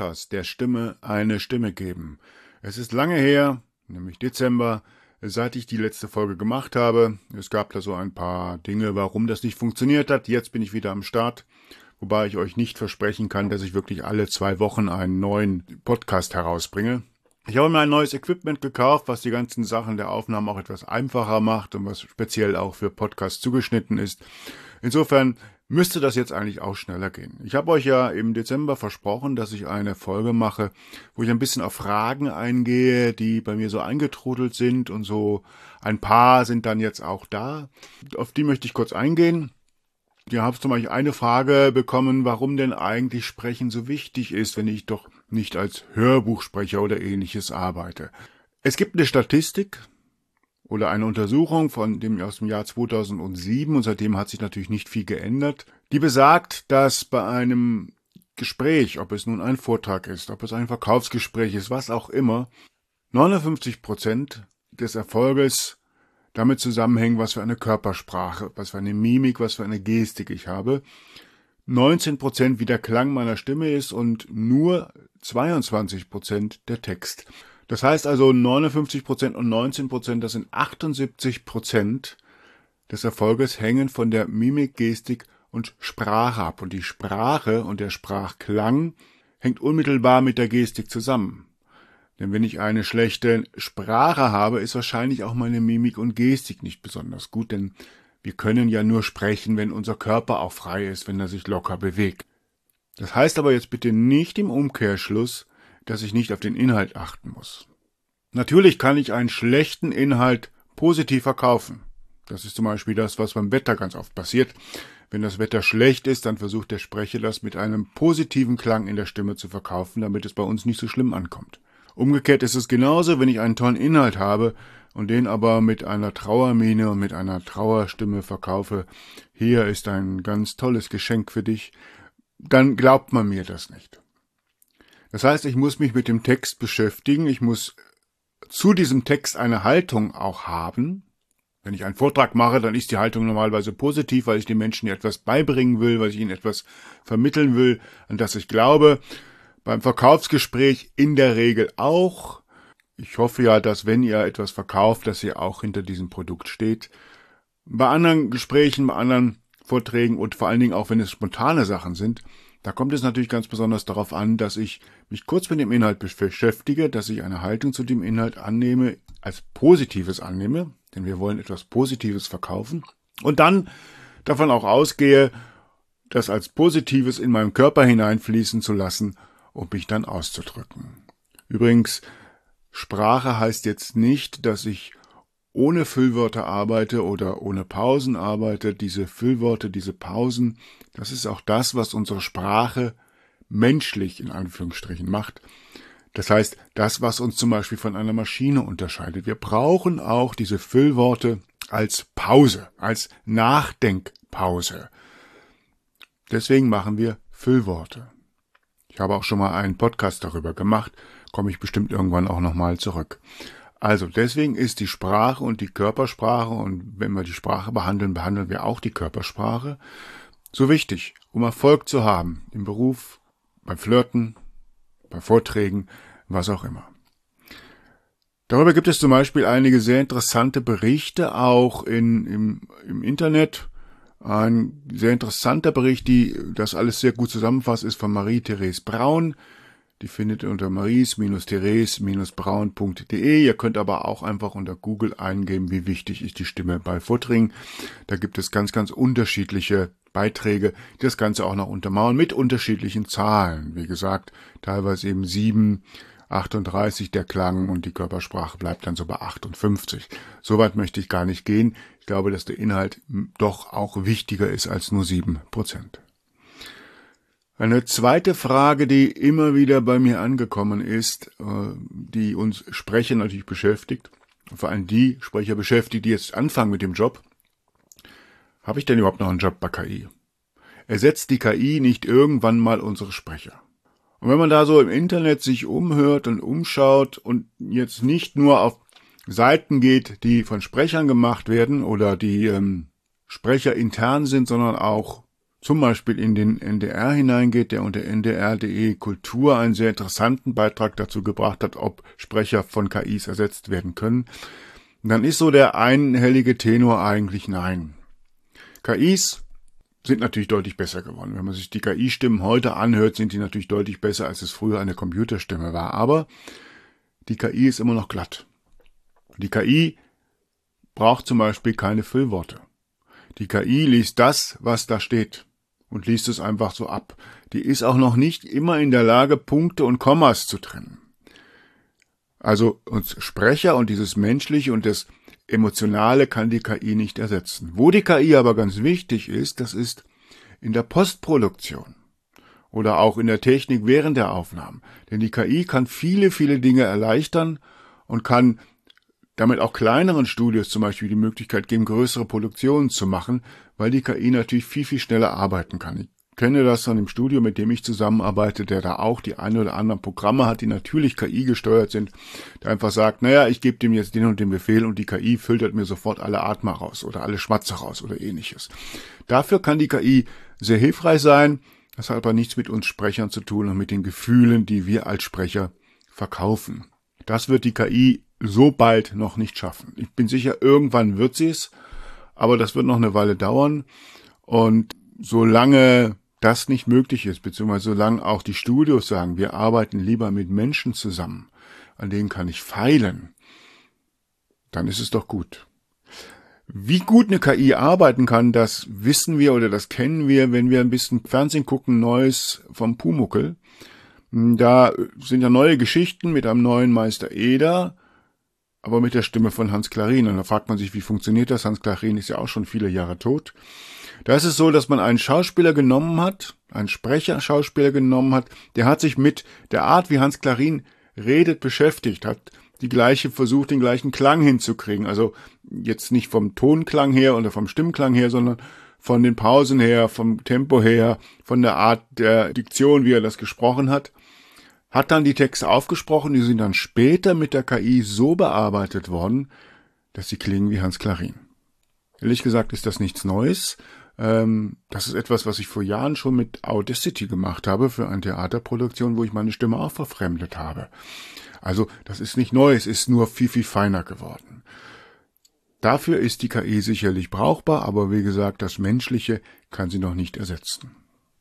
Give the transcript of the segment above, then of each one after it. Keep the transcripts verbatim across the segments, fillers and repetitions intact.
Podcast der Stimme eine Stimme geben. Es ist lange her, nämlich Dezember, seit ich die letzte Folge gemacht habe. Es gab da so ein paar Dinge, warum das nicht funktioniert hat. Jetzt bin ich wieder am Start, wobei ich euch nicht versprechen kann, dass ich wirklich alle zwei Wochen einen neuen Podcast herausbringe. Ich habe mir ein neues Equipment gekauft, was die ganzen Sachen der Aufnahmen auch etwas einfacher macht und was speziell auch für Podcasts zugeschnitten ist. Insofern müsste das jetzt eigentlich auch schneller gehen. Ich habe euch ja im Dezember versprochen, dass ich eine Folge mache, wo ich ein bisschen auf Fragen eingehe, die bei mir so eingetrudelt sind, und so ein paar sind dann jetzt auch da. Auf die möchte ich kurz eingehen. Ihr habt zum Beispiel eine Frage bekommen, warum denn eigentlich Sprechen so wichtig ist, wenn ich doch nicht als Hörbuchsprecher oder ähnliches arbeite. Es gibt eine Statistik oder eine Untersuchung von dem aus dem Jahr zweitausendsieben, und seitdem hat sich natürlich nicht viel geändert, die besagt, dass bei einem Gespräch, ob es nun ein Vortrag ist, ob es ein Verkaufsgespräch ist, was auch immer, neunundfünfzig Prozent des Erfolges damit zusammenhängen, was für eine Körpersprache, was für eine Mimik, was für eine Gestik ich habe. neunzehn Prozent wie der Klang meiner Stimme ist und nur zweiundzwanzig Prozent der Text. Das heißt also neunundfünfzig Prozent und neunzehn Prozent, das sind achtundsiebzig Prozent des Erfolges, hängen von der Mimik, Gestik und Sprache ab. Und die Sprache und der Sprachklang hängt unmittelbar mit der Gestik zusammen. Denn wenn ich eine schlechte Sprache habe, ist wahrscheinlich auch meine Mimik und Gestik nicht besonders gut, denn wir können ja nur sprechen, wenn unser Körper auch frei ist, wenn er sich locker bewegt. Das heißt aber jetzt bitte nicht im Umkehrschluss, dass ich nicht auf den Inhalt achten muss. Natürlich kann ich einen schlechten Inhalt positiv verkaufen. Das ist zum Beispiel das, was beim Wetter ganz oft passiert. Wenn das Wetter schlecht ist, dann versucht der Sprecher das mit einem positiven Klang in der Stimme zu verkaufen, damit es bei uns nicht so schlimm ankommt. Umgekehrt ist es genauso, wenn ich einen tollen Inhalt habe und den aber mit einer Trauermiene und mit einer Trauerstimme verkaufe, hier ist ein ganz tolles Geschenk für dich, dann glaubt man mir das nicht. Das heißt, ich muss mich mit dem Text beschäftigen, ich muss zu diesem Text eine Haltung auch haben. Wenn ich einen Vortrag mache, dann ist die Haltung normalerweise positiv, weil ich den Menschen etwas beibringen will, weil ich ihnen etwas vermitteln will, an das ich glaube. Beim Verkaufsgespräch in der Regel auch. Ich hoffe ja, dass wenn ihr etwas verkauft, dass ihr auch hinter diesem Produkt steht. Bei anderen Gesprächen, bei anderen Vorträgen und vor allen Dingen auch, wenn es spontane Sachen sind, da kommt es natürlich ganz besonders darauf an, dass ich mich kurz mit dem Inhalt beschäftige, dass ich eine Haltung zu dem Inhalt annehme, als Positives annehme, denn wir wollen etwas Positives verkaufen, und dann davon auch ausgehe, das als Positives in meinen Körper hineinfließen zu lassen, um mich dann auszudrücken. Übrigens, Sprache heißt jetzt nicht, dass ich ohne Füllwörter arbeite oder ohne Pausen arbeite. Diese Füllworte, diese Pausen, das ist auch das, was unsere Sprache menschlich in Anführungsstrichen macht. Das heißt, das, was uns zum Beispiel von einer Maschine unterscheidet. Wir brauchen auch diese Füllworte als Pause, als Nachdenkpause. Deswegen machen wir Füllworte. Ich habe auch schon mal einen Podcast darüber gemacht, komme ich bestimmt irgendwann auch nochmal zurück. Also deswegen ist die Sprache und die Körpersprache, und wenn wir die Sprache behandeln, behandeln wir auch die Körpersprache, so wichtig, um Erfolg zu haben im Beruf, beim Flirten, bei Vorträgen, was auch immer. Darüber gibt es zum Beispiel einige sehr interessante Berichte auch in, im, im Internet. Ein sehr interessanter Bericht, die das alles sehr gut zusammenfasst, ist von Marie-Therese Braun. Die findet ihr unter maries-therese braun punkt de. Ihr könnt aber auch einfach unter Google eingeben, wie wichtig ist die Stimme bei Vorträgen. Da gibt es ganz, ganz unterschiedliche Beiträge, die das Ganze auch noch untermauern mit unterschiedlichen Zahlen. Wie gesagt, teilweise eben sieben, achtunddreißig der Klang, und die Körpersprache bleibt dann so bei achtundfünfzig. Soweit möchte ich gar nicht gehen. Ich glaube, dass der Inhalt doch auch wichtiger ist als nur sieben Prozent. Eine zweite Frage, die immer wieder bei mir angekommen ist, die uns Sprecher natürlich beschäftigt, vor allem die Sprecher beschäftigt, die jetzt anfangen mit dem Job: Habe ich denn überhaupt noch einen Job bei K I? Ersetzt die K I nicht irgendwann mal unsere Sprecher? Und wenn man da so im Internet sich umhört und umschaut und jetzt nicht nur auf Seiten geht, die von Sprechern gemacht werden oder die ähm, Sprecher intern sind, sondern auch zum Beispiel in den N D R hineingeht, der unter n d r punkt d e Kultur einen sehr interessanten Beitrag dazu gebracht hat, ob Sprecher von K Is ersetzt werden können, dann ist so der einhellige Tenor eigentlich nein. K Is sind natürlich deutlich besser geworden. Wenn man sich die K I-Stimmen heute anhört, sind die natürlich deutlich besser, als es früher eine Computerstimme war. Aber die K I ist immer noch glatt. Die K I braucht zum Beispiel keine Füllworte. Die K I liest das, was da steht und liest es einfach so ab. Die ist auch noch nicht immer in der Lage, Punkte und Kommas zu trennen. Also uns Sprecher und dieses Menschliche und das Emotionale kann die K I nicht ersetzen. Wo die K I aber ganz wichtig ist, das ist in der Postproduktion oder auch in der Technik während der Aufnahmen. Denn die K I kann viele, viele Dinge erleichtern und kann damit auch kleineren Studios zum Beispiel die Möglichkeit geben, größere Produktionen zu machen, weil die K I natürlich viel, viel schneller arbeiten kann. Ich kenne das von dem Studio, mit dem ich zusammenarbeite, der da auch die ein oder anderen Programme hat, die natürlich K I gesteuert sind, der einfach sagt, naja, ich gebe dem jetzt den und den Befehl und die K I filtert mir sofort alle Atmer raus oder alle Schmatzer raus oder ähnliches. Dafür kann die K I sehr hilfreich sein, das hat aber nichts mit uns Sprechern zu tun und mit den Gefühlen, die wir als Sprecher verkaufen. Das wird die K I so bald noch nicht schaffen. Ich bin sicher, irgendwann wird sie es, aber das wird noch eine Weile dauern und solange das nicht möglich ist, beziehungsweise solange auch die Studios sagen, wir arbeiten lieber mit Menschen zusammen, an denen kann ich feilen, dann ist es doch gut. Wie gut eine K I arbeiten kann, das wissen wir oder das kennen wir, wenn wir ein bisschen Fernsehen gucken, Neues vom Pumuckl. Da sind ja neue Geschichten mit einem neuen Meister Eder, aber mit der Stimme von Hans Klarin. Und da fragt man sich, wie funktioniert das? Hans Klarin ist ja auch schon viele Jahre tot. Da ist es so, dass man einen Schauspieler genommen hat, einen Sprecher-Schauspieler genommen hat, der hat sich mit der Art, wie Hans Klarin redet, beschäftigt, hat die gleiche versucht, den gleichen Klang hinzukriegen. Also jetzt nicht vom Tonklang her oder vom Stimmklang her, sondern von den Pausen her, vom Tempo her, von der Art der Diktion, wie er das gesprochen hat. Hat dann die Texte aufgesprochen, die sind dann später mit der K I so bearbeitet worden, dass sie klingen wie Hans Klarin. Ehrlich gesagt ist das nichts Neues. Das ist etwas, was ich vor Jahren schon mit Audacity gemacht habe für eine Theaterproduktion, wo ich meine Stimme auch verfremdet habe. Also das ist nicht neu, es ist nur viel, viel feiner geworden. Dafür ist die K I sicherlich brauchbar, aber wie gesagt, das Menschliche kann sie noch nicht ersetzen.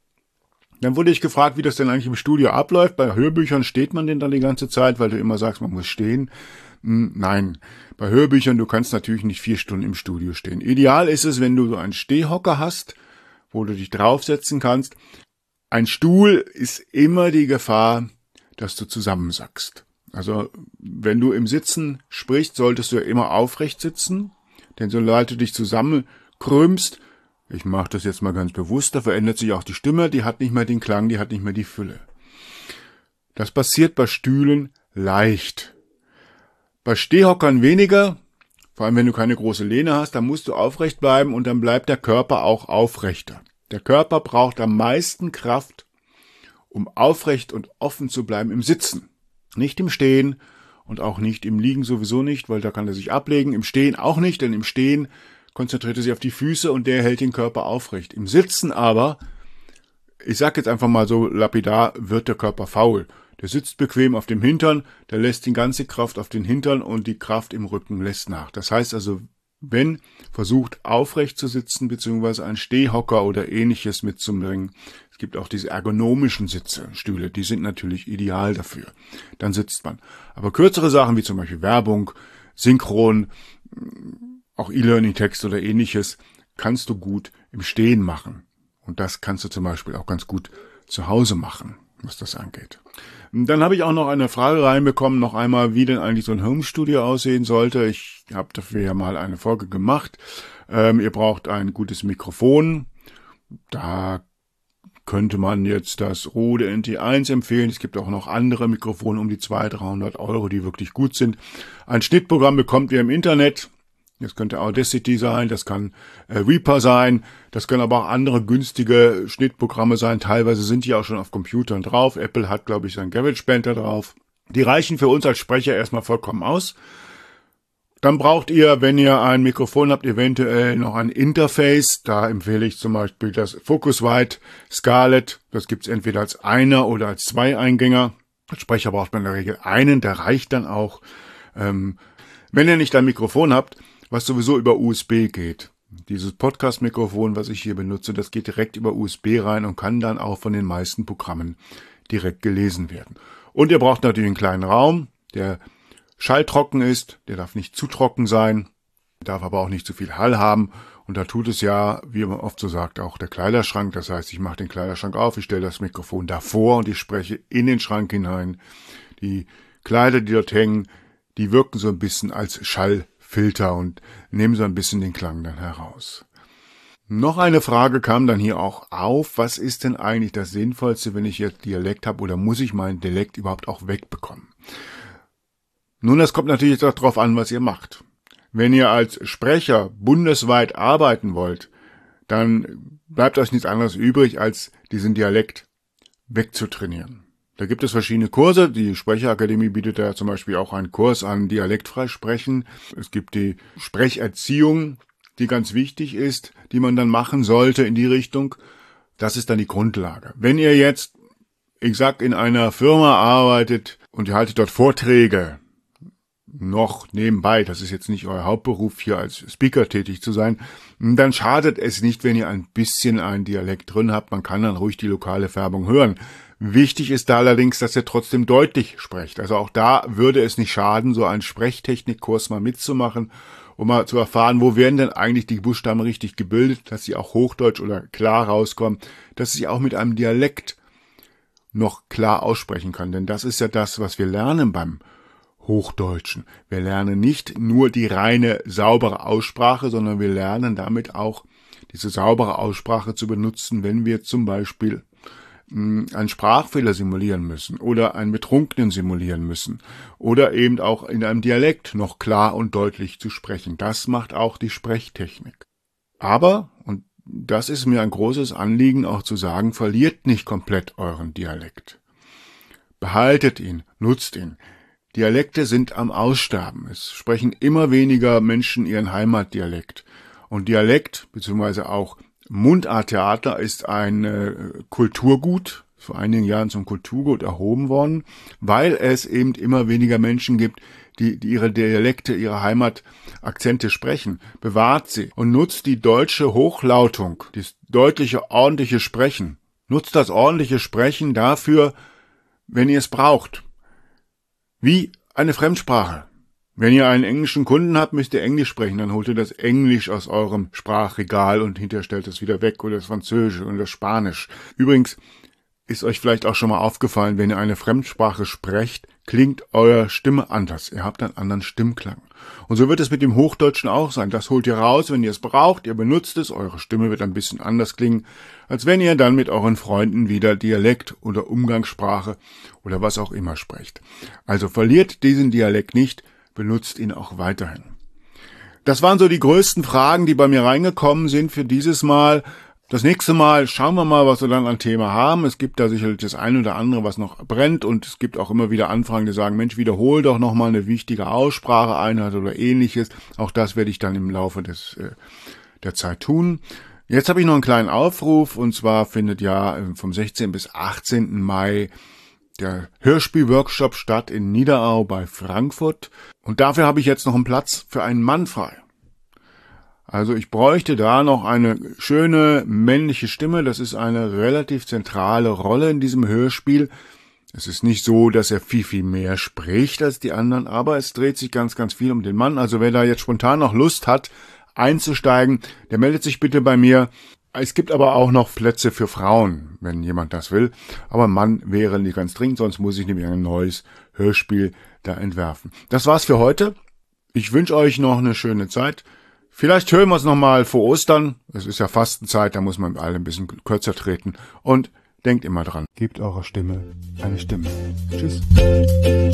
Dann wurde ich gefragt, wie das denn eigentlich im Studio abläuft. Bei Hörbüchern steht man denn dann die ganze Zeit, weil du immer sagst, man muss stehen. Nein, bei Hörbüchern, du kannst natürlich nicht vier Stunden im Studio stehen. Ideal ist es, wenn du so einen Stehhocker hast, wo du dich draufsetzen kannst. Ein Stuhl ist immer die Gefahr, dass du zusammensackst. Also wenn du im Sitzen sprichst, solltest du ja immer aufrecht sitzen, denn sobald du dich zusammenkrümmst, ich mache das jetzt mal ganz bewusst, da verändert sich auch die Stimme, die hat nicht mehr den Klang, die hat nicht mehr die Fülle. Das passiert bei Stühlen leicht. Bei Stehhockern weniger, vor allem wenn du keine große Lehne hast, dann musst du aufrecht bleiben und dann bleibt der Körper auch aufrechter. Der Körper braucht am meisten Kraft, um aufrecht und offen zu bleiben im Sitzen. Nicht im Stehen und auch nicht im Liegen sowieso nicht, weil da kann er sich ablegen. Im Stehen auch nicht, denn im Stehen konzentriert er sich auf die Füße und der hält den Körper aufrecht. Im Sitzen aber, ich sag jetzt einfach mal so lapidar, wird der Körper faul. Der sitzt bequem auf dem Hintern, der lässt die ganze Kraft auf den Hintern und die Kraft im Rücken lässt nach. Das heißt also, wenn versucht aufrecht zu sitzen, beziehungsweise einen Stehhocker oder ähnliches mitzubringen. Es gibt auch diese ergonomischen Sitze, Stühle, die sind natürlich ideal dafür. Dann sitzt man. Aber kürzere Sachen wie zum Beispiel Werbung, Synchron, auch E-Learning-Text oder ähnliches, kannst du gut im Stehen machen. Und das kannst du zum Beispiel auch ganz gut zu Hause machen, was das angeht. Dann habe ich auch noch eine Frage reinbekommen, noch einmal, wie denn eigentlich so ein Homestudio aussehen sollte. Ich habe dafür ja mal eine Folge gemacht. Ähm, ihr braucht ein gutes Mikrofon. Da könnte man jetzt das Rode N T eins empfehlen. Es gibt auch noch andere Mikrofone um die zweihundert, dreihundert Euro, die wirklich gut sind. Ein Schnittprogramm bekommt ihr im Internet. Das könnte Audacity sein, das kann äh, Reaper sein, das können aber auch andere günstige Schnittprogramme sein. Teilweise sind die auch schon auf Computern drauf. Apple hat, glaube ich, sein GarageBand da drauf. Die reichen für uns als Sprecher erstmal vollkommen aus. Dann braucht ihr, wenn ihr ein Mikrofon habt, eventuell noch ein Interface. Da empfehle ich zum Beispiel das Focusrite Scarlett. Das gibt's entweder als Einer- oder als Zwei-Eingänger. Als Sprecher braucht man in der Regel einen, der reicht dann auch. Ähm, wenn ihr nicht ein Mikrofon habt, was sowieso über U S B geht. Dieses Podcast-Mikrofon, was ich hier benutze, das geht direkt über U S B rein und kann dann auch von den meisten Programmen direkt gelesen werden. Und ihr braucht natürlich einen kleinen Raum, der schalltrocken ist, der darf nicht zu trocken sein, darf aber auch nicht zu viel Hall haben. Und da tut es ja, wie man oft so sagt, auch der Kleiderschrank. Das heißt, ich mache den Kleiderschrank auf, ich stelle das Mikrofon davor und ich spreche in den Schrank hinein. Die Kleider, die dort hängen, die wirken so ein bisschen als Schallfilter und nehmen so ein bisschen den Klang dann heraus. Noch eine Frage kam dann hier auch auf. Was ist denn eigentlich das Sinnvollste, wenn ich jetzt Dialekt habe, oder muss ich meinen Dialekt überhaupt auch wegbekommen? Nun, das kommt natürlich auch darauf an, was ihr macht. Wenn ihr als Sprecher bundesweit arbeiten wollt, dann bleibt euch nichts anderes übrig, als diesen Dialekt wegzutrainieren. Da gibt es verschiedene Kurse. Die Sprecherakademie bietet da zum Beispiel auch einen Kurs an dialektfrei sprechen. Es gibt die Sprecherziehung, die ganz wichtig ist, die man dann machen sollte in die Richtung. Das ist dann die Grundlage. Wenn ihr jetzt, ich sag, in einer Firma arbeitet und ihr haltet dort Vorträge, noch nebenbei, das ist jetzt nicht euer Hauptberuf, hier als Speaker tätig zu sein, dann schadet es nicht, wenn ihr ein bisschen einen Dialekt drin habt. Man kann dann ruhig die lokale Färbung hören. Wichtig ist da allerdings, dass ihr trotzdem deutlich sprecht. Also auch da würde es nicht schaden, so einen Sprechtechnikkurs mal mitzumachen, um mal zu erfahren, wo werden denn eigentlich die Buchstaben richtig gebildet, dass sie auch hochdeutsch oder klar rauskommen, dass sie auch mit einem Dialekt noch klar aussprechen kann. Denn das ist ja das, was wir lernen beim Hochdeutschen. Wir lernen nicht nur die reine saubere Aussprache, sondern wir lernen damit auch diese saubere Aussprache zu benutzen, wenn wir zum Beispiel mh, einen Sprachfehler simulieren müssen oder einen Betrunkenen simulieren müssen oder eben auch in einem Dialekt noch klar und deutlich zu sprechen. Das macht auch die Sprechtechnik. Aber, und das ist mir ein großes Anliegen auch zu sagen, verliert nicht komplett euren Dialekt. Behaltet ihn, nutzt ihn. Dialekte sind am Aussterben. Es sprechen immer weniger Menschen ihren Heimatdialekt. Und Dialekt, beziehungsweise auch Mundarttheater, ist ein äh, Kulturgut, vor einigen Jahren zum Kulturgut erhoben worden, weil es eben immer weniger Menschen gibt, die, die ihre Dialekte, ihre Heimatakzente sprechen. Bewahrt sie und nutzt die deutsche Hochlautung, das deutliche, ordentliche Sprechen. Nutzt das ordentliche Sprechen dafür, wenn ihr es braucht. Wie eine Fremdsprache. Wenn ihr einen englischen Kunden habt, müsst ihr Englisch sprechen, dann holt ihr das Englisch aus eurem Sprachregal und hinterher stellt es wieder weg, oder das Französisch oder das Spanisch. Übrigens ist euch vielleicht auch schon mal aufgefallen, wenn ihr eine Fremdsprache sprecht, klingt eure Stimme anders. Ihr habt einen anderen Stimmklang. Und so wird es mit dem Hochdeutschen auch sein. Das holt ihr raus, wenn ihr es braucht, ihr benutzt es, eure Stimme wird ein bisschen anders klingen, als wenn ihr dann mit euren Freunden wieder Dialekt oder Umgangssprache oder was auch immer sprecht. Also verliert diesen Dialekt nicht, benutzt ihn auch weiterhin. Das waren so die größten Fragen, die bei mir reingekommen sind für dieses Mal. Das nächste Mal schauen wir mal, was wir dann an Thema haben. Es gibt da sicherlich das eine oder andere, was noch brennt, und es gibt auch immer wieder Anfragen, die sagen, Mensch, wiederhol doch nochmal eine wichtige Ausspracheeinheit oder ähnliches. Auch das werde ich dann im Laufe des äh, der Zeit tun. Jetzt habe ich noch einen kleinen Aufruf, und zwar findet ja vom sechzehnten bis achtzehnten Mai der Hörspielworkshop statt in Niederau bei Frankfurt. Und dafür habe ich jetzt noch einen Platz für einen Mann frei. Also ich bräuchte da noch eine schöne männliche Stimme. Das ist eine relativ zentrale Rolle in diesem Hörspiel. Es ist nicht so, dass er viel, viel mehr spricht als die anderen, aber es dreht sich ganz, ganz viel um den Mann. Also wer da jetzt spontan noch Lust hat, einzusteigen, der meldet sich bitte bei mir. Es gibt aber auch noch Plätze für Frauen, wenn jemand das will. Aber Mann wäre nicht ganz dringend, sonst muss ich nämlich ein neues Hörspiel da entwerfen. Das war's für heute. Ich wünsche euch noch eine schöne Zeit. Vielleicht hören wir uns nochmal vor Ostern. Es ist ja Fastenzeit, da muss man alle ein bisschen kürzer treten. Und denkt immer dran, gebt eurer Stimme eine Stimme. Tschüss.